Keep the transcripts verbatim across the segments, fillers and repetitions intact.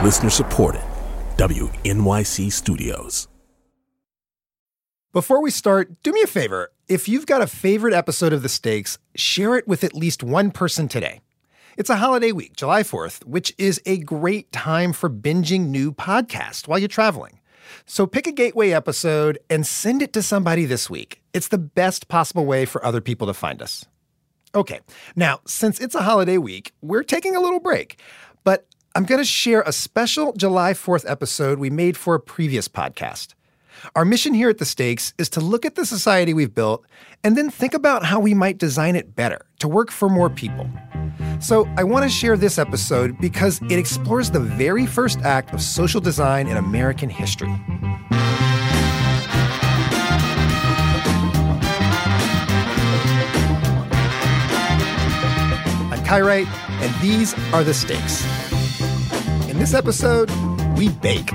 Listener supported. W N Y C Studios. Before we start, do me a favor. If you've got a favorite episode of The Stakes, share it with at least one person today. It's a holiday week, July fourth, which is a great time for binging new podcasts while you're traveling. So pick a gateway episode and send it to somebody this week. It's the best possible way for other people to find us. Okay, now, since it's a holiday week, we're taking a little break. But I'm going to share a special July fourth episode we made for a previous podcast. Our mission here at The Stakes is to look at the society we've built and then think about how we might design it better to work for more people. So I want to share this episode because it explores the very first act of social design in American history. I'm Kai Wright, and these are The Stakes. In this episode, we bake.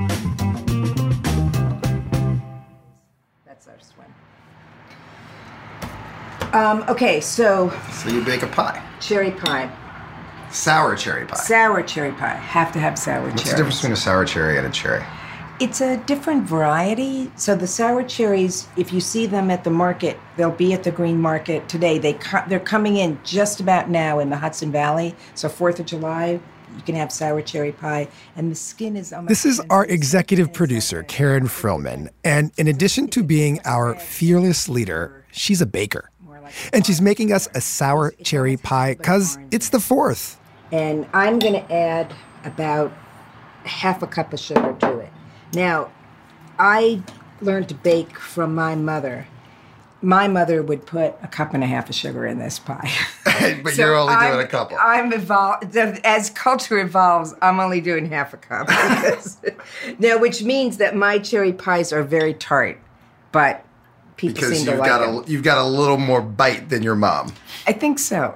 Um, okay, so... So you bake a pie. Cherry pie. Sour cherry pie. Sour cherry pie. Have to have sour cherry. What's the difference between a sour cherry and a cherry? It's a different variety. So the sour cherries, if you see them at the market, they'll be at the Green Market today. They co- they're coming in just about now in the Hudson Valley. So fourth of July, you can have sour cherry pie. And the skin is... almost This is our executive producer, Karen Frillman. And in addition to being our fearless leader, she's a baker. And she's making us a sour cherry pie because it's the fourth. And I'm going to add about half a cup of sugar to it. Now, I learned to bake from my mother. My mother would put a cup and a half of sugar in this pie. But So you're only doing I'm, a couple. I'm evolved. As culture evolves, I'm only doing half a cup. Because, now, which means that my cherry pies are very tart, but people because seem to you've like got them. a you've got a little more bite than your mom. I think so.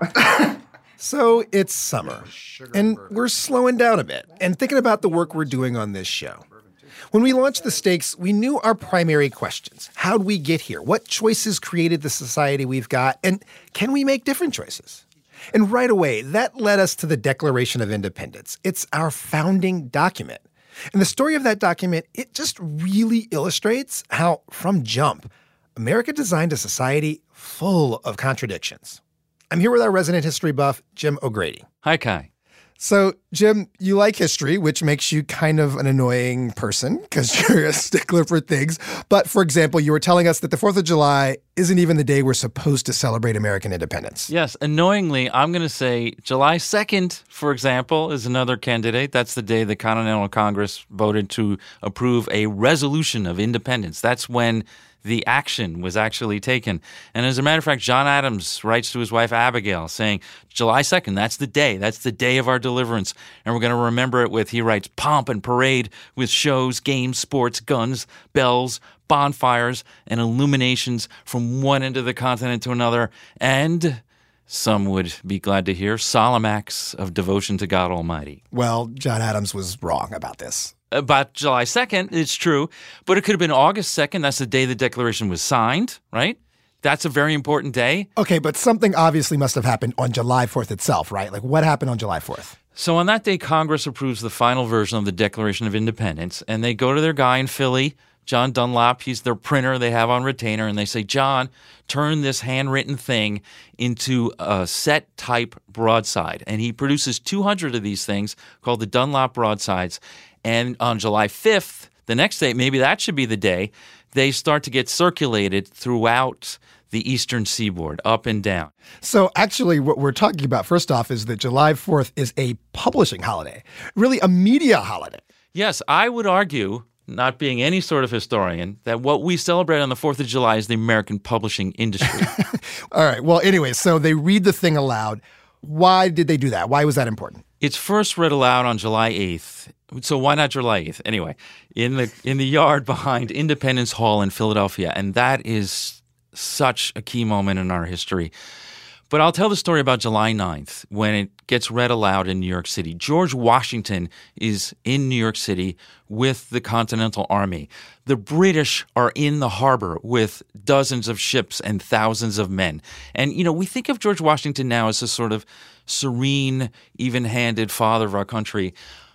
So it's summer, and we're slowing down a bit and thinking about the work we're doing on this show. When we launched The Stakes, we knew our primary questions. How'd we get here? What choices created the society we've got? And can we make different choices? And right away, that led us to the Declaration of Independence. It's our founding document. And the story of that document, it just really illustrates how, from jump, America designed a society full of contradictions. I'm here with our resident history buff, Jim O'Grady. Hi, Kai. So, Jim, you like history, which makes you kind of an annoying person because you're a stickler for things. But, for example, you were telling us that the fourth of July isn't even the day we're supposed to celebrate American independence. Yes, annoyingly, I'm going to say July second, for example, is another candidate. That's the day the Continental Congress voted to approve a resolution of independence. That's when the action was actually taken. And as a matter of fact, John Adams writes to his wife Abigail saying, July second, that's the day. That's the day of our deliverance. And we're going to remember it with, he writes, pomp and parade with shows, games, sports, guns, bells, bonfires, and illuminations from one end of the continent to another. And some would be glad to hear solemn acts of devotion to God Almighty. Well, John Adams was wrong about this. About July second, it's true, but it could have been August second. That's the day the Declaration was signed, right? That's a very important day. Okay, but something obviously must have happened on July fourth itself, right? Like, what happened on July fourth? So on that day, Congress approves the final version of the Declaration of Independence, and they go to their guy in Philly, John Dunlap. He's their printer they have on retainer, and they say, John, turn this handwritten thing into a set type broadside. And he produces two hundred of these things called the Dunlap broadsides. And on July fifth, the next day, maybe that should be the day, they start to get circulated throughout the eastern seaboard, up and down. So actually what we're talking about, first off, is that July fourth is a publishing holiday, really a media holiday. Yes, I would argue, not being any sort of historian, that what we celebrate on the fourth of July is the American publishing industry. All right. Well, anyway, so they read the thing aloud. Why did they do that? Why was that important? It's first read aloud on July eighth. So why not July eighth? Anyway, in the in the yard behind Independence Hall in Philadelphia. And that is such a key moment in our history. But I'll tell the story about July ninth when it gets read aloud in New York City. George Washington is in New York City with the Continental Army. The British are in the harbor with dozens of ships and thousands of men. And, you know, we think of George Washington now as a sort of serene, even-handed father of our country.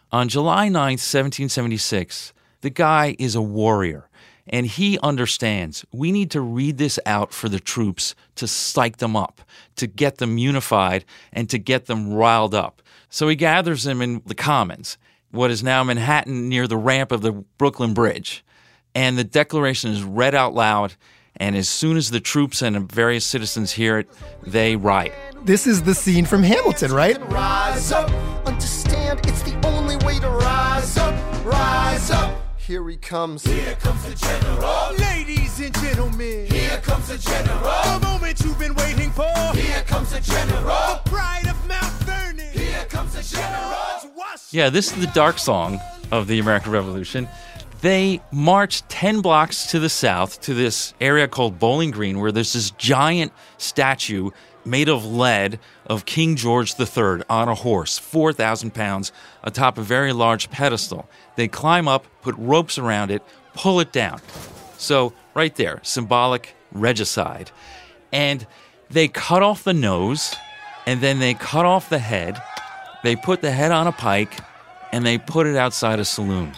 On July ninth, seventeen seventy-six, the guy is a warrior, and he understands we need to read this out for the troops to psych them up, to get them unified, and to get them riled up. So he gathers them in the Commons, what is now Manhattan, near the ramp of the Brooklyn Bridge. And the declaration is read out loud, and as soon as the troops and various citizens hear it, they riot. This is the scene from Hamilton, right? Rise up, understand it's the only way to rise up, rise up. Here he comes. Here comes the general. Ladies and gentlemen. Here comes the general. The moment you've been waiting for. Here comes the general. The pride of Mount Vernon. Here comes the general. Yeah, this is the dark song of the American Revolution. They march ten blocks to the south to this area called Bowling Green, where there's this giant statue made of lead of King George the Third on a horse, four thousand pounds, atop a very large pedestal. They climb up, put ropes around it, pull it down. So right there, symbolic regicide. And they cut off the nose, and then they cut off the head. They put the head on a pike, and they put it outside a saloon.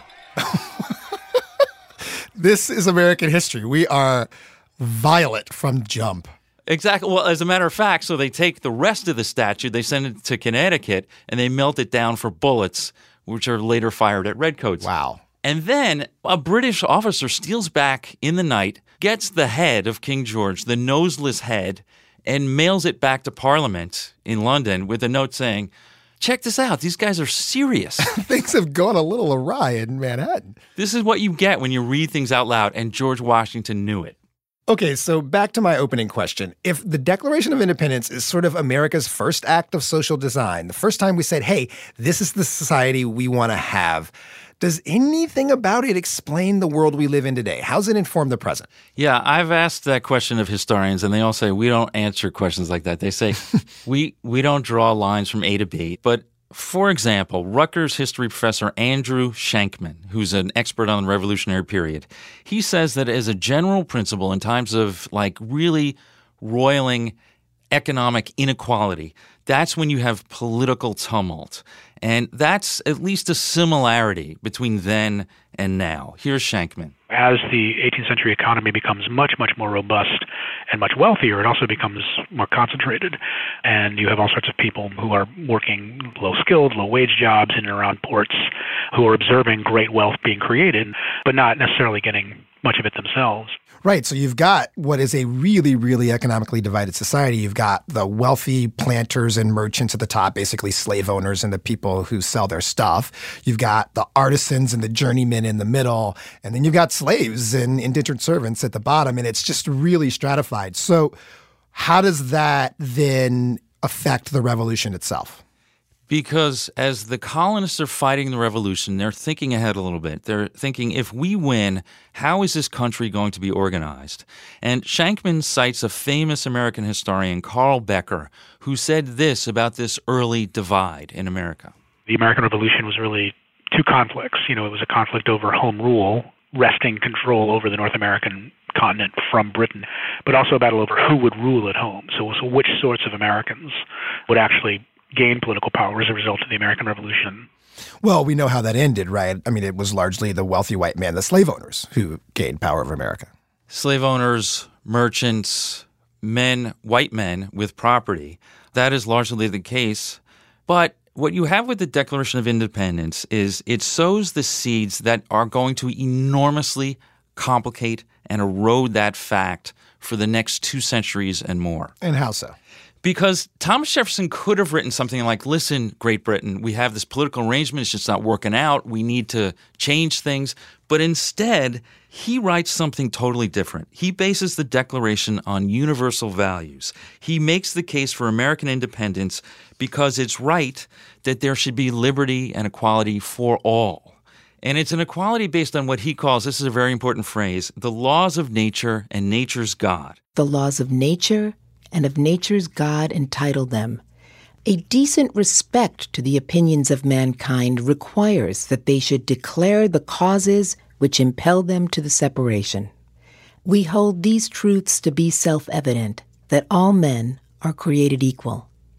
This is American history. We are violent from jump. Exactly. Well, as a matter of fact, so they take the rest of the statue, they send it to Connecticut, and they melt it down for bullets, which are later fired at redcoats. Wow. And then a British officer steals back in the night, gets the head of King George, the noseless head, and mails it back to Parliament in London with a note saying, check this out. These guys are serious. Things have gone a little awry in Manhattan. This is what you get when you read things out loud, and George Washington knew it. Okay, so back to my opening question. If the Declaration of Independence is sort of America's first act of social design, the first time we said, hey, this is the society we want to have, does anything about it explain the world we live in today? How's it inform the present? Yeah, I've asked that question of historians, and they all say, we don't answer questions like that. They say, we we don't draw lines from A to B. But, for example, Rutgers history professor Andrew Shankman, who's an expert on the Revolutionary period, he says that as a general principle in times of, like, really roiling economic inequality, that's when you have political tumult. And that's at least a similarity between then and now. Here's Shankman. As the eighteenth century economy becomes much, much more robust and much wealthier, it also becomes more concentrated. And you have all sorts of people who are working low-skilled, low-wage jobs in and around ports who are observing great wealth being created, but not necessarily getting much of it themselves. Right. So you've got what is a really, really economically divided society. You've got the wealthy planters and merchants at the top, basically slave owners and the people who sell their stuff. You've got the artisans and the journeymen in the middle. And then you've got slaves and indentured servants at the bottom. And it's just really stratified. So how does that then affect the revolution itself? Because as the colonists are fighting the revolution, they're thinking ahead a little bit. They're thinking, if we win, how is this country going to be organized? And Shankman cites a famous American historian, Carl Becker, who said this about this early divide in America. The American Revolution was really two conflicts. You know, it was a conflict over home rule, wresting control over the North American continent from Britain, but also a battle over who would rule at home. So, so which sorts of Americans would actually gain political power as a result of the American Revolution. Well, we know how that ended, right? I mean, it was largely the wealthy white man, the slave owners, who gained power over America. Slave owners, merchants, men, white men with property. That is largely the case. But what you have with the Declaration of Independence is it sows the seeds that are going to enormously complicate and erode that fact for the next two centuries and more. And how so? Because Thomas Jefferson could have written something like, listen, Great Britain, we have this political arrangement. It's just not working out. We need to change things. But instead, he writes something totally different. He bases the Declaration on universal values. He makes the case for American independence because it's right that there should be liberty and equality for all. And it's an equality based on what he calls, this is a very important phrase, the laws of nature and nature's God. The laws of nature and of nature's God entitle them. A decent respect to the opinions of mankind requires that they should declare the causes which impel them to the separation. We hold these truths to be self-evident, that all men are created equal,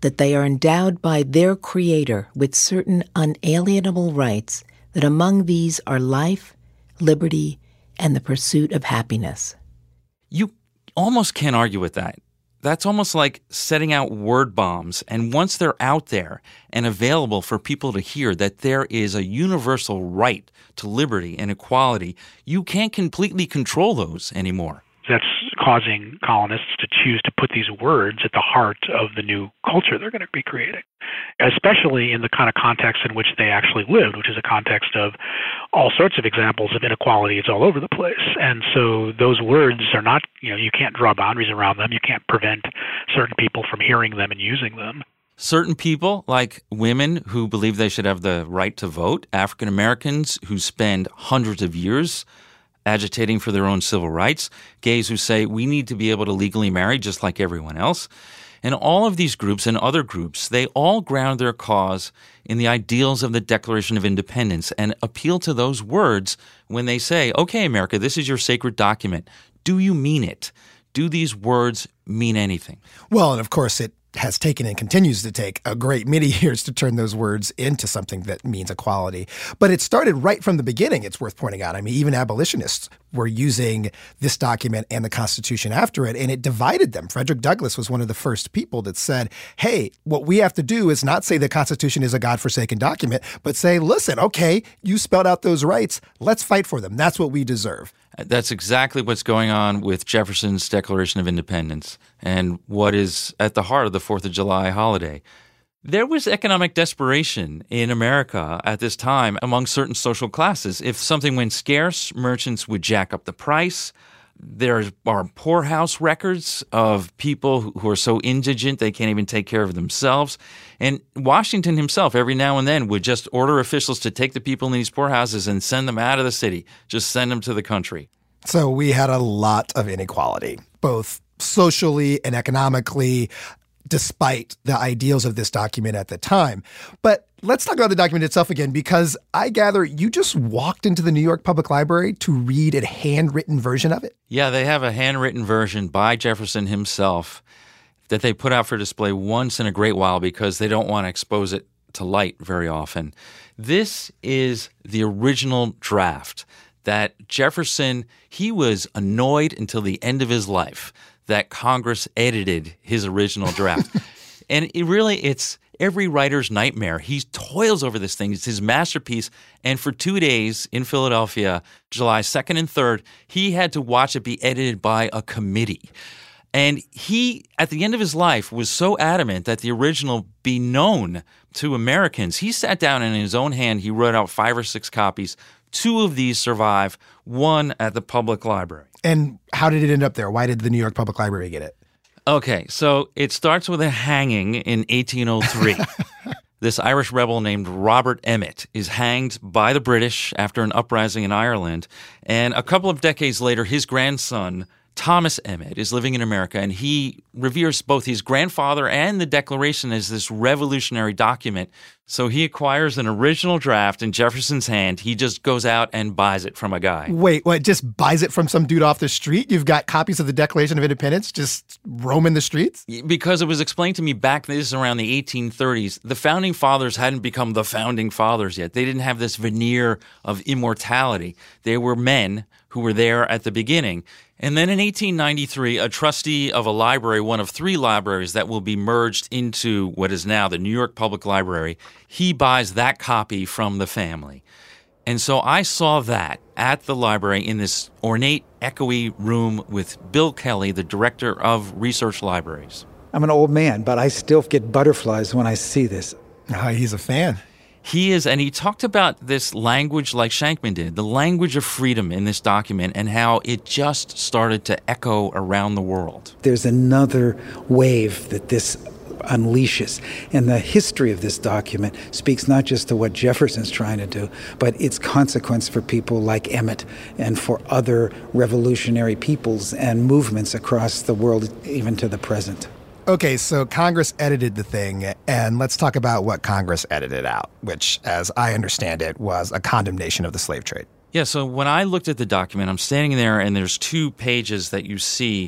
that they are endowed by their Creator with certain unalienable rights, that among these are life, liberty, and the pursuit of happiness. You almost can't argue with that. That's almost like setting out word bombs, and once they're out there and available for people to hear that there is a universal right to liberty and equality, you can't completely control those anymore. That's causing colonists to choose to put these words at the heart of the new culture they're going to be creating, especially in the kind of context in which they actually lived, which is a context of all sorts of examples of inequality. It's all over the place. And so those words are not, you know, you can't draw boundaries around them. You can't prevent certain people from hearing them and using them. Certain people, like women who believe they should have the right to vote, African Americans who spend hundreds of years agitating for their own civil rights, gays who say we need to be able to legally marry just like everyone else. And all of these groups and other groups, they all ground their cause in the ideals of the Declaration of Independence and appeal to those words when they say, okay, America, this is your sacred document. Do you mean it? Do these words mean anything? Well, and of course it has taken and continues to take a great many years to turn those words into something that means equality. But it started right from the beginning, it's worth pointing out. I mean, even abolitionists were using this document and the Constitution after it, and it divided them. Frederick Douglass was one of the first people that said, hey, what we have to do is not say the Constitution is a godforsaken document, but say, listen, okay, you spelled out those rights. Let's fight for them. That's what we deserve. That's exactly what's going on with Jefferson's Declaration of Independence and what is at the heart of the fourth of July holiday. There was economic desperation in America at this time among certain social classes. If something went scarce, merchants would jack up the price. There are poorhouse records of people who are so indigent they can't even take care of themselves. And Washington himself, every now and then, would just order officials to take the people in these poorhouses and send them out of the city, just send them to the country. So we had a lot of inequality, both socially and economically, despite the ideals of this document at the time. But let's talk about the document itself again, because I gather you just walked into the New York Public Library to read a handwritten version of it? Yeah, they have a handwritten version by Jefferson himself that they put out for display once in a great while because they don't want to expose it to light very often. This is the original draft that Jefferson, he was annoyed until the end of his life that Congress edited his original draft. And it really, it's every writer's nightmare. He toils over this thing. It's his masterpiece. And for two days in Philadelphia, July second and third, he had to watch it be edited by a committee. And he, at the end of his life, was so adamant that the original be known to Americans. He sat down and in his own hand, he wrote out five or six copies. Two of these survive, one at the public library. And how did it end up there? Why did the New York Public Library get it? Okay, so it starts with a hanging in eighteen oh three. This Irish rebel named Robert Emmet is hanged by the British after an uprising in Ireland. And a couple of decades later, his grandson, Thomas Emmet, is living in America, and he reveres both his grandfather and the Declaration as this revolutionary document. So he acquires an original draft in Jefferson's hand. He just goes out and buys it from a guy. Wait, what, just buys it from some dude off the street? You've got copies of the Declaration of Independence just roaming the streets? Because it was explained to me back, this is around the eighteen thirties, the Founding Fathers hadn't become the Founding Fathers yet. They didn't have this veneer of immortality. They were men who were there at the beginning. And then in eighteen ninety-three, a trustee of a library, one of three libraries that will be merged into what is now the New York Public Library, he buys that copy from the family. And so I saw that at the library in this ornate, echoey room with Bill Kelly, the director of research libraries. I'm an old man, but I still get butterflies when I see this. Oh, he's a fan. He is, and he talked about this language like Shankman did, the language of freedom in this document and how it just started to echo around the world. There's another wave that this unleashes. And the history of this document speaks not just to what Jefferson's trying to do, but its consequence for people like Emmet and for other revolutionary peoples and movements across the world, even to the present. Okay, so Congress edited the thing, and let's talk about what Congress edited out, which, as I understand it, was a condemnation of the slave trade. Yeah, so when I looked at the document, I'm standing there, and there's two pages that you see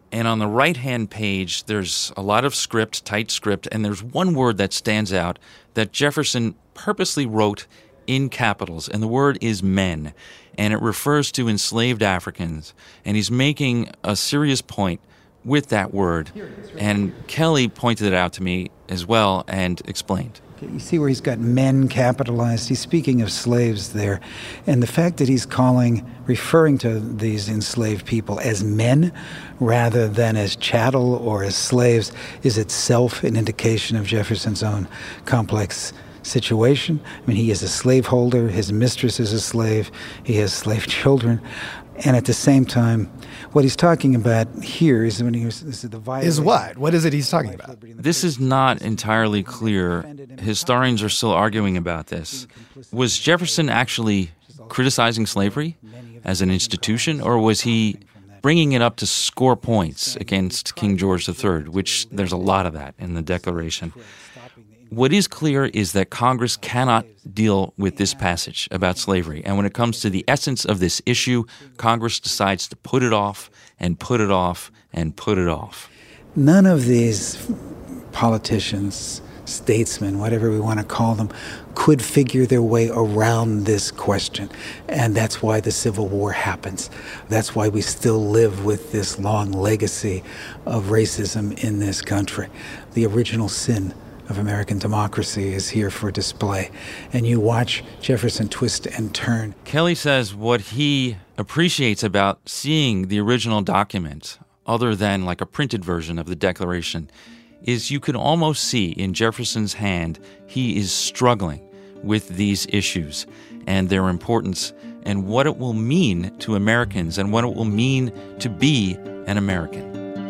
And on the right-hand page, there's a lot of script, tight script, and there's one word that stands out that Jefferson purposely wrote in capitals, and the word is men. And it refers to enslaved Africans. And he's making a serious point with that word. And Kelly pointed it out to me as well and explained. You see where he's got men capitalized? He's speaking of slaves there. And the fact that he's calling, referring to these enslaved people as men rather than as chattel or as slaves is itself an indication of Jefferson's own complex situation. I mean, he is a slaveholder. His mistress is a slave. He has slave children. And at the same time, what he's talking about here is when he was this is the violation. Is what? What is it he's talking about? This is not entirely clear. Historians are still arguing about this. Was Jefferson actually criticizing slavery as an institution, or was he bringing it up to score points against King George the Third, which there's a lot of that in the Declaration? What is clear is that Congress cannot deal with this passage about slavery. And when it comes to the essence of this issue, Congress decides to put it off and put it off and put it off. None of these politicians, statesmen, whatever we want to call them, could figure their way around this question. And that's why the Civil War happens. That's why we still live with this long legacy of racism in this country. The original sin of American democracy is here for display. And you watch Jefferson twist and turn. Kelly says what he appreciates about seeing the original document, other than like a printed version of the Declaration, is you can almost see in Jefferson's hand he is struggling with these issues and their importance and what it will mean to Americans and what it will mean to be an American.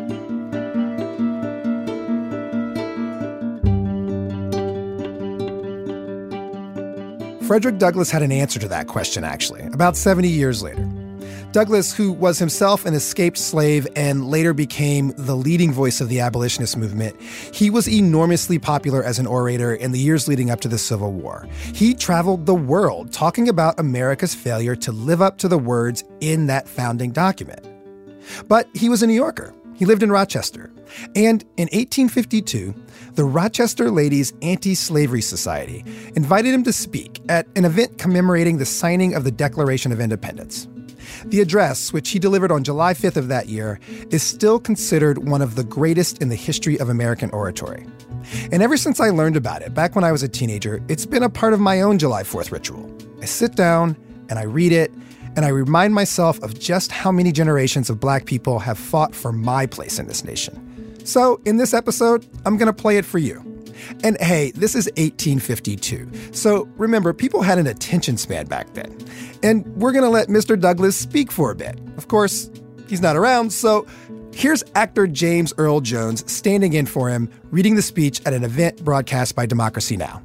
Frederick Douglass had an answer to that question, actually, about seventy years later. Douglass, who was himself an escaped slave and later became the leading voice of the abolitionist movement, he was enormously popular as an orator in the years leading up to the Civil War. He traveled the world talking about America's failure to live up to the words in that founding document. But he was a New Yorker. He lived in Rochester. And in eighteen fifty-two, the Rochester Ladies Anti-Slavery Society invited him to speak at an event commemorating the signing of the Declaration of Independence. The address, which he delivered on July fifth of that year, is still considered one of the greatest in the history of American oratory. And ever since I learned about it, back when I was a teenager, it's been a part of my own July fourth ritual. I sit down and I read it, and I remind myself of just how many generations of Black people have fought for my place in this nation. So in this episode, I'm going to play it for you. And hey, this is eighteen fifty-two. So remember, people had an attention span back then. And we're going to let Mister Douglass speak for a bit. Of course, he's not around, so here's actor James Earl Jones standing in for him, reading the speech at an event broadcast by Democracy Now!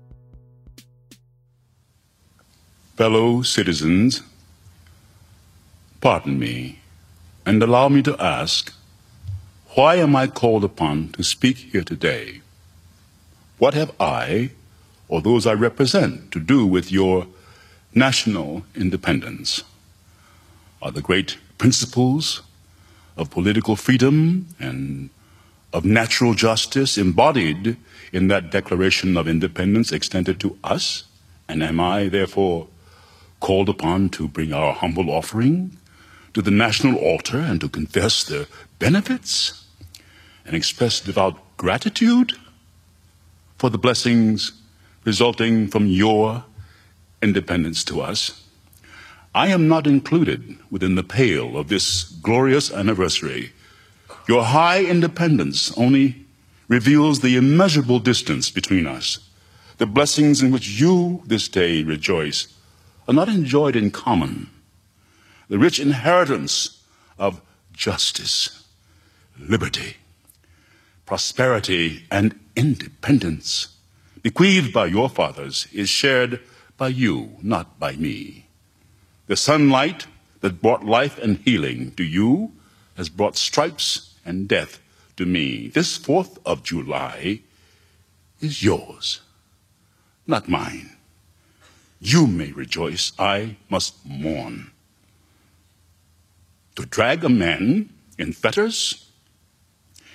Fellow citizens, pardon me, and allow me to ask, why am I called upon to speak here today? What have I, or those I represent, to do with your national independence? Are the great principles of political freedom and of natural justice embodied in that Declaration of Independence extended to us? And am I, therefore, called upon to bring our humble offering to the national altar and to confess their benefits and express devout gratitude for the blessings resulting from your independence to us? I am not included within the pale of this glorious anniversary. Your high independence only reveals the immeasurable distance between us. The blessings in which you this day rejoice are not enjoyed in common. The rich inheritance of justice, liberty, prosperity, and independence bequeathed by your fathers is shared by you, not by me. The sunlight that brought life and healing to you has brought stripes and death to me. This fourth of July is yours, not mine. You may rejoice, I must mourn. To drag a man in fetters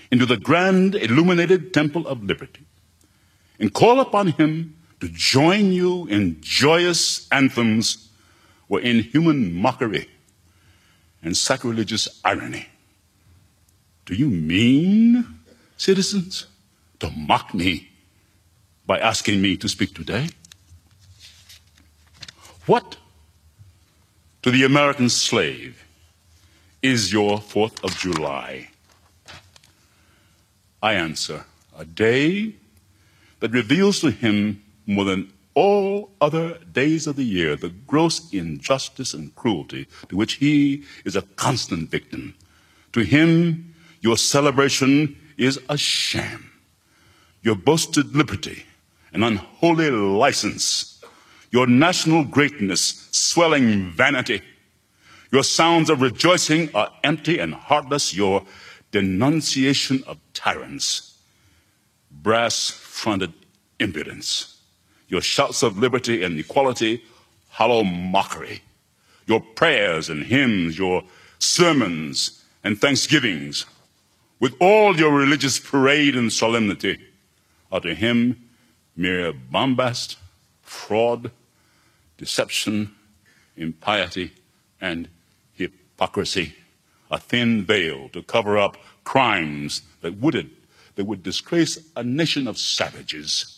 into the grand illuminated temple of liberty and call upon him to join you in joyous anthems or in human mockery and sacrilegious irony. Do you mean, citizens, to mock me by asking me to speak today? What, to the American slave, is your fourth of July? I answer, a day that reveals to him more than all other days of the year the gross injustice and cruelty to which he is a constant victim. To him, your celebration is a sham. Your boasted liberty, an unholy license. Your national greatness, swelling vanity. Your sounds of rejoicing are empty and heartless. Your denunciation of tyrants, brass-fronted impudence. Your shouts of liberty and equality, hollow mockery. Your prayers and hymns, your sermons and thanksgivings, with all your religious parade and solemnity, are to him mere bombast, fraud, deception, impiety, and hypocrisy, a thin veil to cover up crimes that would, that would disgrace a nation of savages.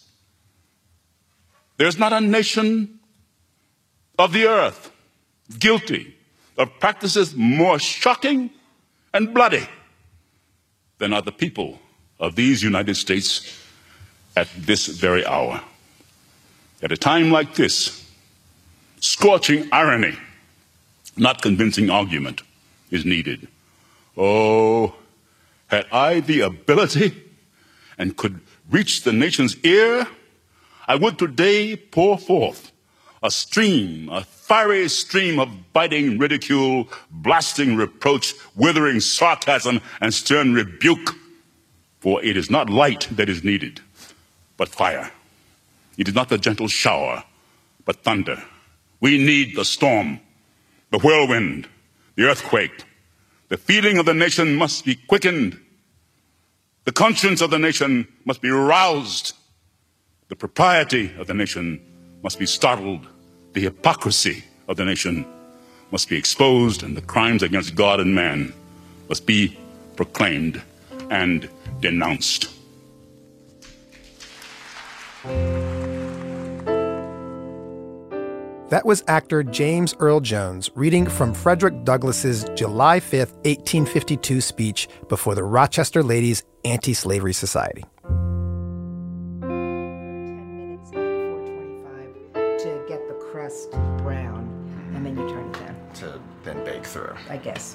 There's not a nation of the earth guilty of practices more shocking and bloody than are the people of these United States at this very hour. At a time like this, scorching irony, not convincing argument, is needed. Oh, had I the ability and could reach the nation's ear, I would today pour forth a stream, a fiery stream of biting ridicule, blasting reproach, withering sarcasm, and stern rebuke. For it is not light that is needed, but fire. It is not the gentle shower, but thunder. We need the storm, the whirlwind, the earthquake. The feeling of the nation must be quickened. The conscience of the nation must be roused. The propriety of the nation must be startled. The hypocrisy of the nation must be exposed, and the crimes against God and man must be proclaimed and denounced. That was actor James Earl Jones reading from Frederick Douglass's July fifth, eighteen fifty-two speech before the Rochester Ladies Anti-Slavery Society. ten minutes at four twenty-five to get the crust brown, and then you turn it down. To then bake through. I guess.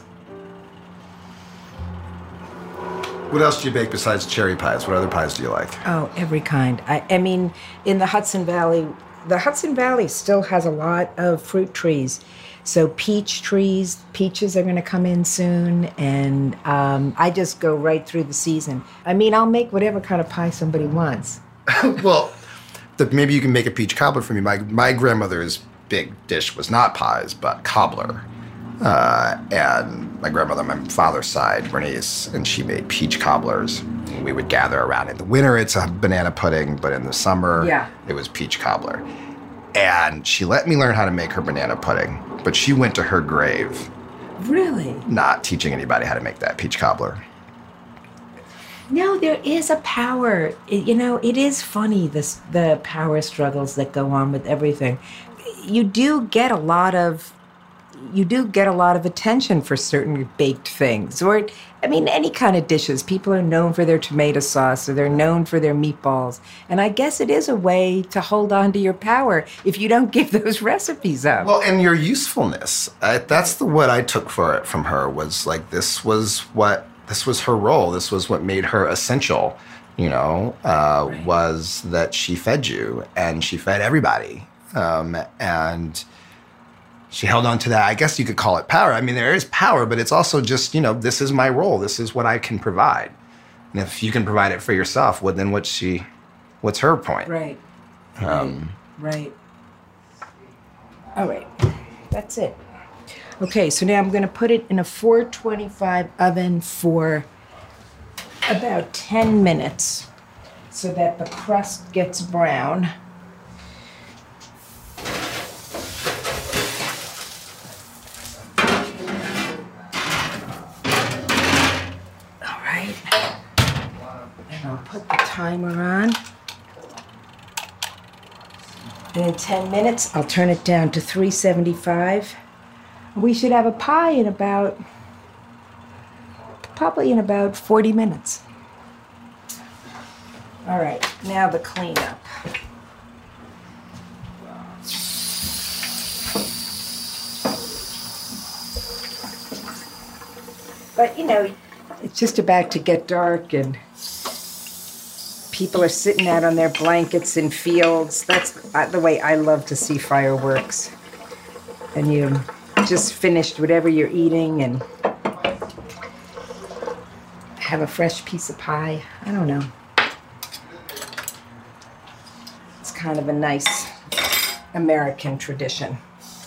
What else do you bake besides cherry pies? What other pies do you like? Oh, every kind. I, I mean, in the Hudson Valley, the Hudson Valley still has a lot of fruit trees. So peach trees, peaches are going to come in soon, and um, I just go right through the season. I mean, I'll make whatever kind of pie somebody wants. Well, the, maybe you can make a peach cobbler for me. My my grandmother's big dish was not pies, but cobbler. Uh, and my grandmother on my father's side, Bernice, and she made peach cobblers. We would gather around. In the winter, it's a banana pudding, but in the summer, yeah. it was peach cobbler. And she let me learn how to make her banana pudding, but she went to her grave Really? not teaching anybody how to make that peach cobbler. No, there is a power. It, you know, it is funny, this, the power struggles that go on with everything. You do get a lot of you do get a lot of attention for certain baked things, or, I mean, any kind of dishes. People are known for their tomato sauce, or they're known for their meatballs. And I guess it is a way to hold on to your power if you don't give those recipes up. Well, and your usefulness. I, that's the what I took for it from her, was like, this was what, this was her role. This was what made her essential, you know, uh, right. was that she fed you, and she fed everybody. Um, and... She held on to that. I guess you could call it power. I mean, there is power, but it's also just, you know, this is my role. This is what I can provide. And if you can provide it for yourself, well, then what's she, what's her point? Right. Um, right. All right. That's it. Okay, so now I'm going to put it in a four twenty-five oven for about ten minutes so that the crust gets brown. All right. And I'll put the timer on. And in ten minutes, I'll turn it down to three seventy-five. We should have a pie in about, probably in about forty minutes. All right, now the cleanup. But, you know, it's just about to get dark and people are sitting out on their blankets in fields. That's the way I love to see fireworks. And you just finished whatever you're eating and have a fresh piece of pie. I don't know. It's kind of a nice American tradition.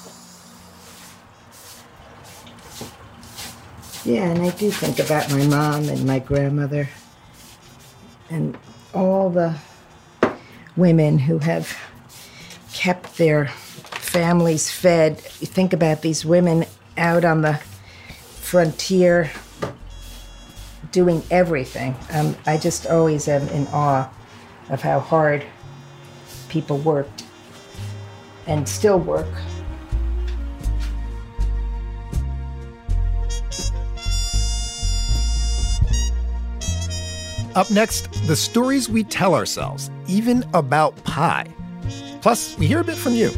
Yeah, and I do think about my mom and my grandmother and all the women who have kept their families fed. You think about these women out on the frontier doing everything. Um, I just always am in awe of how hard people worked and still work. Up next, the stories we tell ourselves, even about pie. Plus, we hear a bit from you.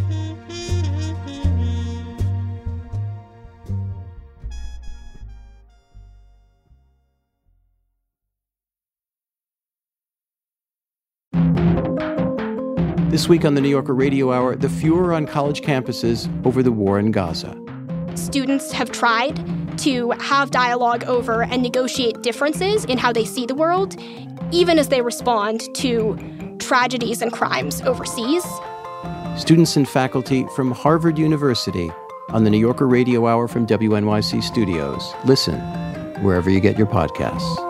This week on the New Yorker Radio Hour, the furor on college campuses over the war in Gaza. Students have tried to have dialogue over and negotiate differences in how they see the world, even as they respond to tragedies and crimes overseas. Students and faculty from Harvard University on the New Yorker Radio Hour from W N Y C Studios. Listen wherever you get your podcasts.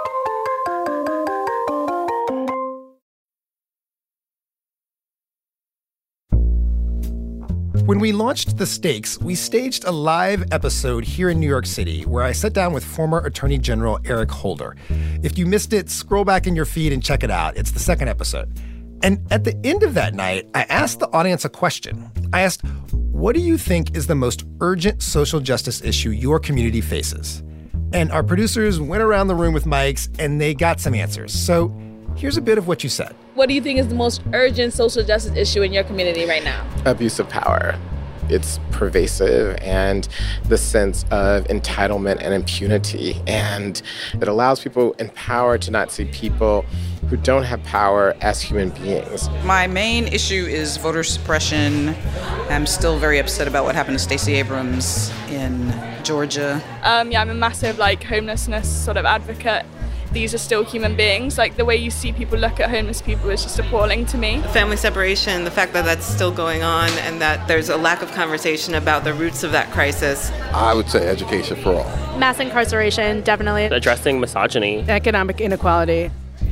When we launched The Stakes, we staged a live episode here in New York City where I sat down with former Attorney General Eric Holder. If you missed it, scroll back in your feed and check it out. It's the second episode. And at the end of that night, I asked the audience a question. I asked, what do you think is the most urgent social justice issue your community faces? And our producers went around the room with mics and they got some answers. So here's a bit of what you said. What do you think is the most urgent social justice issue in your community right now? Abuse of power. It's pervasive, and the sense of entitlement and impunity. And it allows people in power to not see people who don't have power as human beings. My main issue is voter suppression. I'm still very upset about what happened to Stacey Abrams in Georgia. Um, yeah, I'm a massive like homelessness sort of advocate. These are still human beings. Like, the way you see people look at homeless people is just appalling to me. Family separation, the fact that that's still going on and that there's a lack of conversation about the roots of that crisis. I would say education for all. Mass incarceration, definitely. Addressing misogyny. Economic inequality.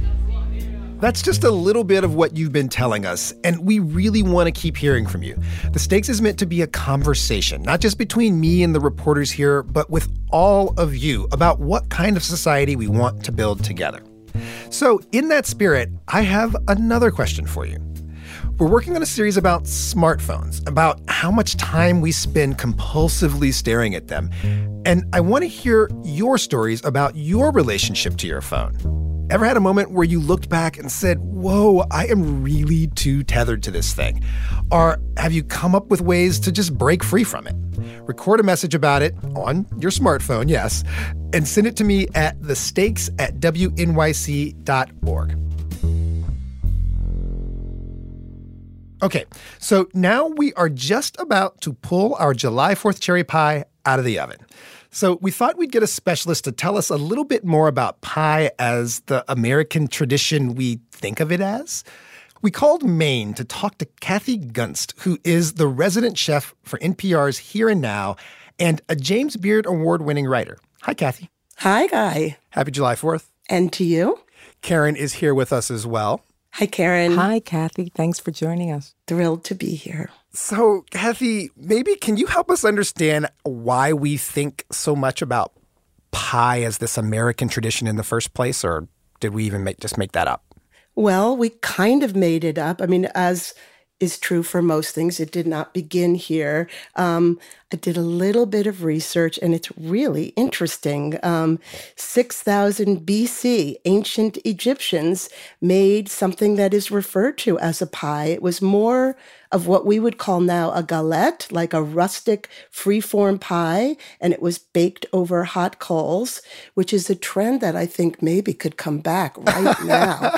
That's just a little bit of what you've been telling us, and we really want to keep hearing from you. The Stakes is meant to be a conversation, not just between me and the reporters here, but with all of you about what kind of society we want to build together. So in that spirit, I have another question for you. We're working on a series about smartphones, about how much time we spend compulsively staring at them. And I want to hear your stories about your relationship to your phone. Ever had a moment where you looked back and said, whoa, I am really too tethered to this thing? Or have you come up with ways to just break free from it? Record a message about it on your smartphone, yes, and send it to me at the stakes at W N Y C dot org. Okay, so now we are just about to pull our July fourth cherry pie out of the oven. So we thought we'd get a specialist to tell us a little bit more about pie as the American tradition we think of it as. We called Maine to talk to Kathy Gunst, who is the resident chef for N P R's Here and Now and a James Beard Award-winning writer. Hi, Kathy. Hi, Guy. Happy July fourth. And to you. Karen is here with us as well. Hi, Karen. Hi, Kathy. Thanks for joining us. Thrilled to be here. So, Kathy, maybe can you help us understand why we think so much about pie as this American tradition in the first place, or did we even make, just make that up? Well, we kind of made it up. I mean, as is true for most things, it did not begin here. Um, I did a little bit of research, and it's really interesting. Um, six thousand B C, ancient Egyptians made something that is referred to as a pie. It was more of what we would call now a galette, like a rustic freeform pie, and it was baked over hot coals, which is a trend that I think maybe could come back right now.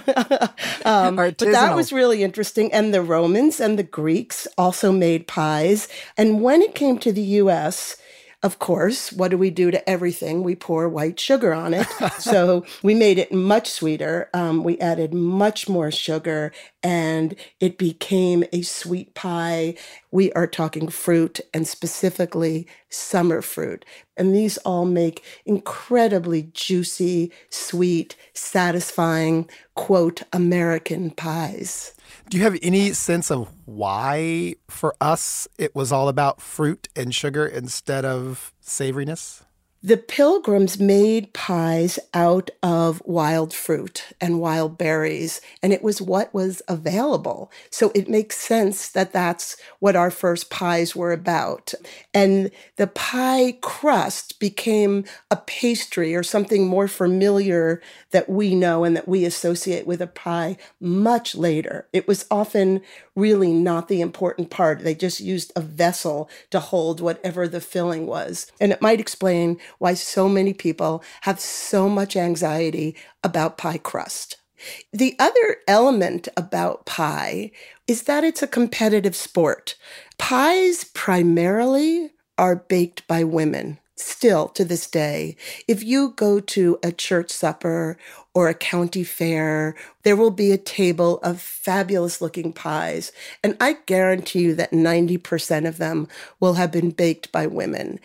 um, but that was really interesting. And the Romans and the Greeks also made pies. And when it came to the U S, of course, what do we do to everything? We pour white sugar on it. So we made it much sweeter. Um, we added much more sugar, and it became a sweet pie. We are talking fruit, and specifically summer fruit. And these all make incredibly juicy, sweet, satisfying, quote, American pies. Do you have any sense of why, for us, it was all about fruit and sugar instead of savoriness? The Pilgrims made pies out of wild fruit and wild berries, and it was what was available. So it makes sense that that's what our first pies were about. And the pie crust became a pastry or something more familiar that we know and that we associate with a pie much later. It was often really not the important part. They just used a vessel to hold whatever the filling was. And it might explain why so many people have so much anxiety about pie crust. The other element about pie is that it's a competitive sport. Pies primarily are baked by women. Still, to this day, if you go to a church supper or a county fair, there will be a table of fabulous-looking pies. And I guarantee you that ninety percent of them will have been baked by women.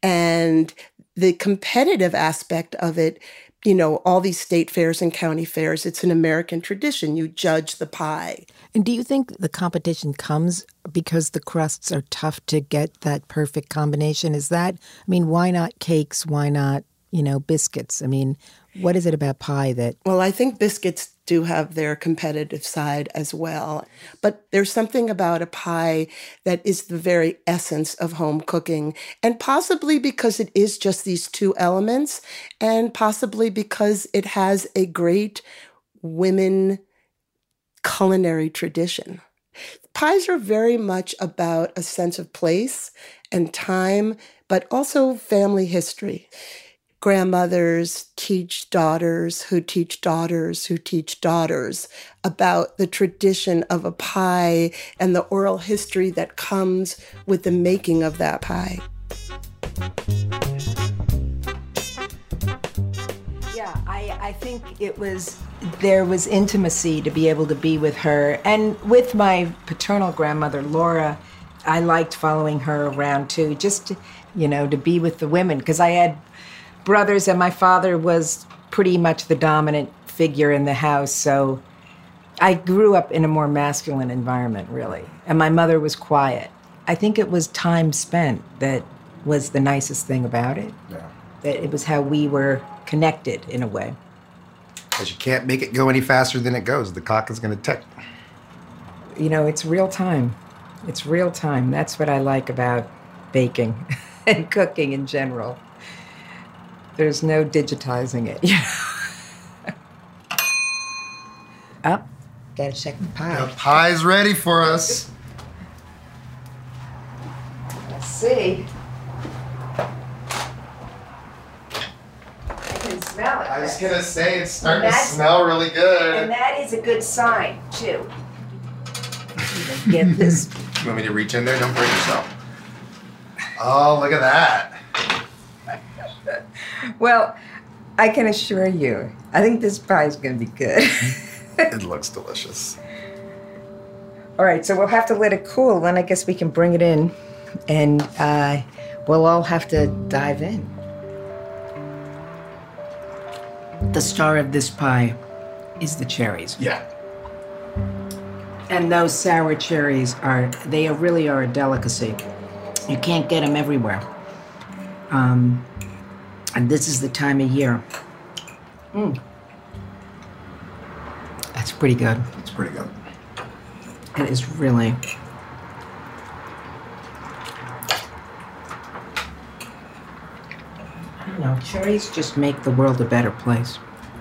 And the competitive aspect of it, you know, all these state fairs and county fairs, it's an American tradition. You judge the pie. And do you think the competition comes because the crusts are tough to get that perfect combination? Is that, I mean, why not cakes? Why not, you know, biscuits? I mean, what is it about pie that... Well, I think biscuits do have their competitive side as well. But there's something about a pie that is the very essence of home cooking. And possibly because it is just these two elements, and possibly because it has a great women culinary tradition. Pies are very much about a sense of place and time, but also family history. Grandmothers teach daughters who teach daughters who teach daughters about the tradition of a pie and the oral history that comes with the making of that pie. Yeah, I, I think it was, there was intimacy to be able to be with her. And with my paternal grandmother, Laura, I liked following her around too, just, to, you know, to be with the women, because I had brothers, and my father was pretty much the dominant figure in the house. So I grew up in a more masculine environment, really. And my mother was quiet. I think it was time spent that was the nicest thing about it. Yeah. That it was how we were connected in a way. Because you can't make it go any faster than it goes. The clock is going to tick. You know, it's real time. It's real time. That's what I like about baking and cooking in general. There's no digitizing it. Up. Gotta check the pie. The pie's ready for us. Let's see. I can smell it. I was going to say, it's starting to That's- smell really good. And that is a good sign, too. Get this. You want me to reach in there? Don't break yourself. Oh, look at that. Well, I can assure you, I think this pie is going to be good. It looks delicious. All right, so we'll have to let it cool, then I guess we can bring it in, and uh, we'll all have to dive in. the star of this pie is the cherries. Yeah. And those sour cherries are, they are really are a delicacy. You can't get them everywhere. Um, and this is the time of year. Mm. That's pretty good. It's pretty good. It is really. I don't know, cherries just make the world a better place.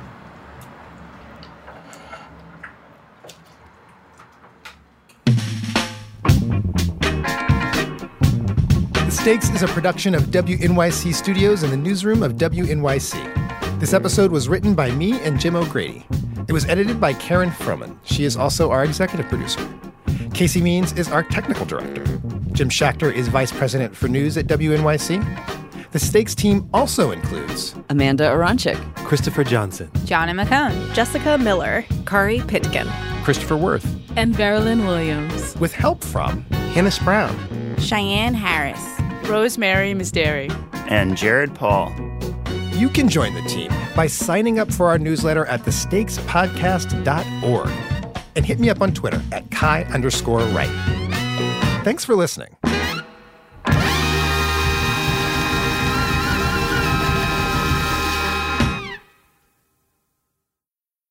The Stakes is a production of W N Y C Studios in the newsroom of W N Y C. This episode was written by me and Jim O'Grady. It was edited by Karen Froman. She is also our executive producer. Casey Means is our technical director. Jim Schachter is vice president for news at W N Y C. The Stakes team also includes Amanda Aronchik, Christopher Johnson, Johnny McCone, Jessica Miller, Kari Pitkin, Christopher Worth, and Marilyn Williams. With help from Hannes Brown, Cheyenne Harris, Rosemary Misderi, and Jared Paul. You can join the team by signing up for our newsletter at the stakes podcast dot org and hit me up on Twitter at Kai underscore right. Thanks for listening.